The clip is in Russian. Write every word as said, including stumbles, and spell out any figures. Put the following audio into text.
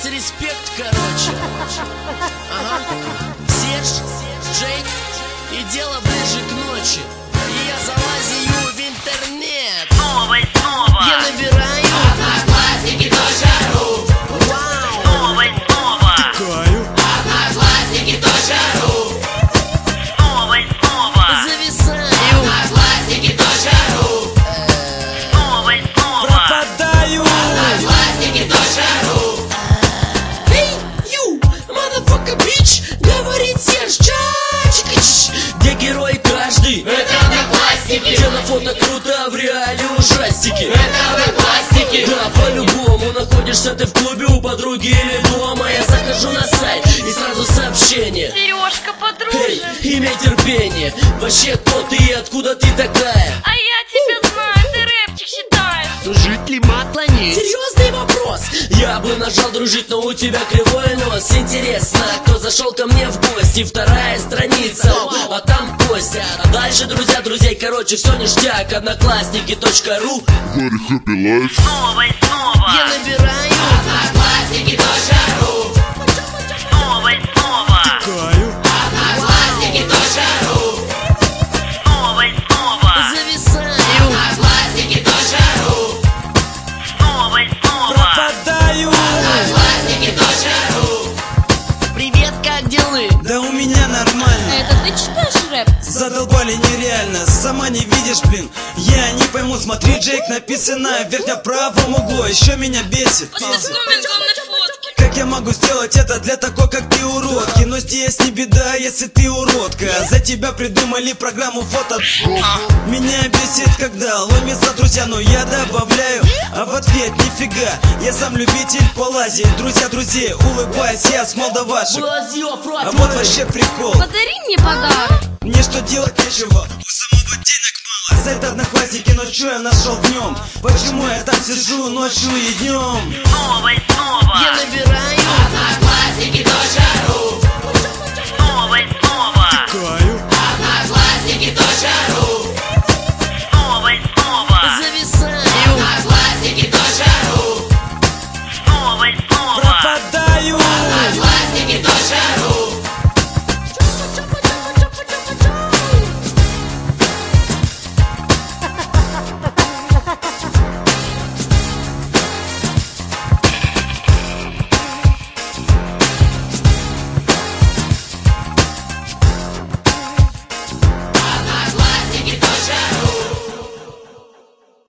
респект, короче. Ага. Серж, Джейк, и дело ближе к ночи. И я залазию в интернет. Снова и снова. Я набираю Одноклассники точка ру. Вау. Снова и снова. Каю. Одноклассники точка ру. Снова и снова. Зависаю. Одноклассники точка ру. Снова и снова. Пропадаю. Одноклассники точка ру. Эй, ю, motherfucker, bitch, говорит Серж, чачик, где герой каждый. Это Одноклассники. Где на фото круто, а в реале ужастики. Это Одноклассники. Да, по-любому находишься ты в клубе у подруги или дома. Я захожу на сайт и сразу сообщение. Сережка, Эй, подружишь? имя терпение. Вообще, кто ты и откуда ты такая? А я тебя знаю, ты рэпчик считаешь. Жить ли матланить? Серьезный вопрос. Я бы нажал дружить, но у тебя кривой нос. Интересно, кто зашел ко мне в гости? Вторая страница, а там Костя. А дальше друзья друзей, короче, все ништяк. Одноклассники точка ру. Very happy life. Снова и снова. Я набираю. Одноклассники точка ру. Снова и снова. Каю. Одноклассники точка ру. Снова и снова. Зависаю. Одноклассники точка ру. Снова и снова. Пропадаю. Одноклассники точка ру. Привет, как дела? Да у меня нормально. Это ты читаешь рэп? Задолбали нереально, сама не видишь, блин. Я не пойму, смотри, Джейк, написано в верхнем правом углу. Еще меня бесит. С комментом на фотке. Как я могу сделать это для такой, как ты, уродки? Но здесь не беда, если ты уродка. За тебя придумали программу фото. Меня бесит, когда ломятся друзья, но я добавляю, а в ответ нифига. Я сам любитель полазить, друзья друзей, улыбаясь, я с молдавашек. А вот вообще прикол. Подари мне подарок. Мне что делать нечего, у самого денег мало. Сайт Одноклассники, но что я нашел в нем? Почему я там сижу ночью и днем? Снова и снова.